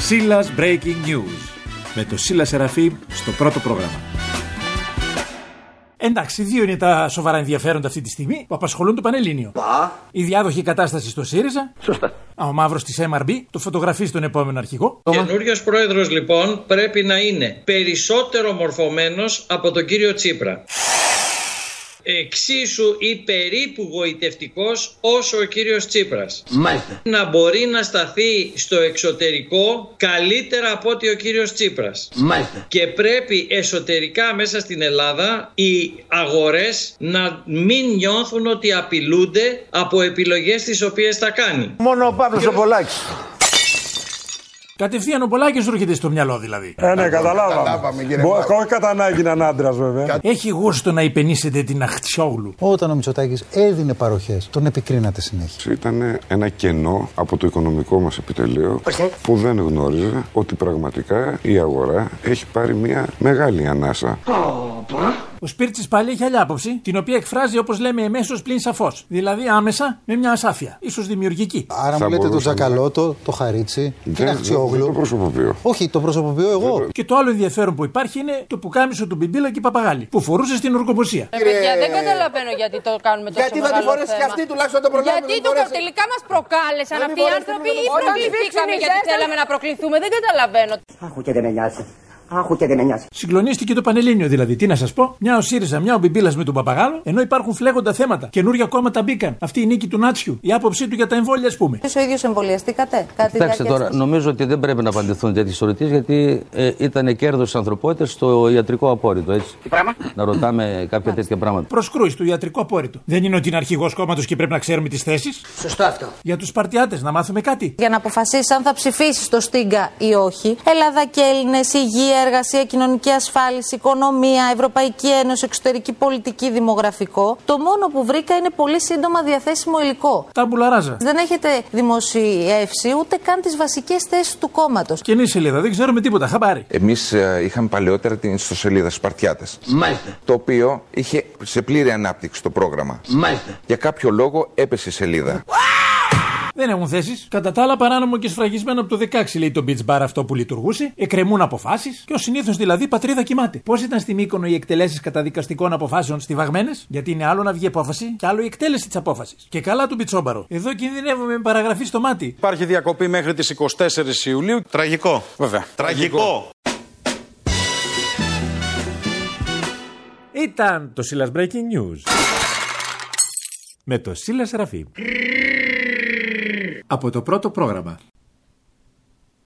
Σίλας Breaking News. Με το Σίλα Σεραφείμ στο πρώτο πρόγραμμα. Εντάξει, δύο είναι τα σοβαρά ενδιαφέροντα αυτή τη στιγμή που απασχολούν το Πανελλήνιο. Η διάδοχη κατάσταση στο ΣΥΡΙΖΑ. Σωστά. Ο μαύρος της MRB, το φωτογραφεί στον επόμενο αρχηγό. Ο καινούριος πρόεδρος λοιπόν πρέπει να είναι περισσότερο μορφωμένος από τον κύριο Τσίπρα. Εξίσου ή περίπου γοητευτικός όσο ο κύριος Τσίπρας. Μάλιστα. Να μπορεί να σταθεί στο εξωτερικό καλύτερα από ότι ο κύριος Τσίπρας. Μάλιστα. Και πρέπει εσωτερικά μέσα στην Ελλάδα οι αγορές να μην νιώθουν ότι απειλούνται από επιλογές τις οποίες θα κάνει. Μόνο ο Παύλος ο Πολάκης. Κατευθείαν ο Πολάκης σου έρχεται στο μυαλό δηλαδή. Ναι, καταλάβαμε. Όχι κατά ανάγκη να είναι άντρας βέβαια. Έχει γούστο να υπενήσετε την Αχτσιόγλου. Όταν ο Μητσοτάκης έδινε παροχές, τον επικρίνατε συνέχεια. Ήταν ένα κενό από το οικονομικό μας επιτελείο που δεν γνώριζε ότι πραγματικά η αγορά έχει πάρει μια μεγάλη ανάσα. Ο Σπίρτσης πάλι έχει άλλη άποψη, την οποία εκφράζει όπως λέμε εμέσως πλην σαφώς. Δηλαδή άμεσα με μια ασάφεια, ίσως δημιουργική. Άρα μου λέτε τον Τζακαλώτο, το Χαρίτσι, την Αχτσιόγλου. Το προσωποποιώ. Όχι, το προσωποποιώ εγώ. Και το άλλο ενδιαφέρον που υπάρχει είναι το πουκάμισο του Μπιμπίλα και Παπαγάλη, που φορούσε στην ορκοποσία. Παιδιά, δεν καταλαβαίνω γιατί το κάνουμε τόσο γιατί μεγάλο θέμα. Γιατί θα τη φορέσει και αυτή τουλάχιστον το προλάβουμε. Γιατί τελικά μας προκάλεσαν αυτοί οι άνθρωποι ή προκληθήκαμε γιατί θέλαμε να προκληθούμε. Δεν καταλαβαίνω. Άχου και δεν με νοιάζει. Άχου και δεν με νοιάζει. Συγκλονίστηκε το Πανελλήνιο δηλαδή. Τι να σας πω, μια ο ΣΥΡΙΖΑ, μια ο Μπιμπίλας με τον Παπαγάλο, ενώ υπάρχουν φλέγοντα θέματα. Καινούρια κόμματα μπήκαν. Αυτή η νίκη του Νάτσιου, η άποψή του για τα εμβόλια, ας πούμε. Εσείς ο ίδιος εμβολιαστήκατε? Κοιτάξτε τώρα, νομίζω ότι δεν πρέπει να απαντηθούν τέτοιες ερωτήσεις γιατί ήταν κέρδος της ανθρωπότητας στο ιατρικό απόρριτο, έτσι. Τι πράγμα? Να ρωτάμε κάποια τέτοια πράγματα. Προσκρούει στο ιατρικό απόρριτο. Δεν είναι ότι είναι αρχηγός κόμματος και πρέπει να ξέρουμε τις θέσεις. Σωστό αυτό. Για τους Σπαρτιάτες, να μάθουμε κάτι. Για να αποφασίσεις αν θα ψηφίσεις το Στίγκα ή όχι. Ελλάδα και Έλληνες, υγεία, εργασία, κοινωνική ασφάλιση, οικονομία, Ευρωπαϊκή Ένωση, εξωτερική πολιτική, δημογραφικό. Το μόνο που βρήκα είναι πολύ σύντομα διαθέσιμο υλικό. Τάμπουλα ράζα. Δεν έχετε δημοσιεύσει ούτε καν τις βασικές θέσεις του κόμματος. Καινή σελίδα, δεν ξέρουμε τίποτα. Χαμπάρι. Εμείς είχαμε παλαιότερα την ιστοσελίδα Σπαρτιάτες. Μάλιστα. Το οποίο είχε σε πλήρη ανάπτυξη το πρόγραμμα. Μάλιστα. Για κάποιο λόγο έπεσε η σελίδα. Δεν έχουν θέσεις. Κατά τα άλλα, παράνομο και σφραγισμένο από το 16 λέει το beach bar αυτό που λειτουργούσε. Εκκρεμούν αποφάσεις και ως συνήθως δηλαδή πατρίδα κοιμάται. Πώς ήταν στη Μύκονο οι εκτελέσεις καταδικαστικών αποφάσεων στιβαγμένες? Γιατί είναι άλλο να βγει απόφαση και άλλο η εκτέλεση της απόφασης. Και καλά του Μπιτσόμπαρο. Εδώ κινδυνεύουμε με παραγραφή στο μάτι. Υπάρχει διακοπή μέχρι τις 24 Ιουλίου. Τραγικό. Βέβαια. Τραγικό. Ήταν το Σίλας Breaking News. Με το Σίλα Σεραφείμ. Από το πρώτο πρόγραμμα.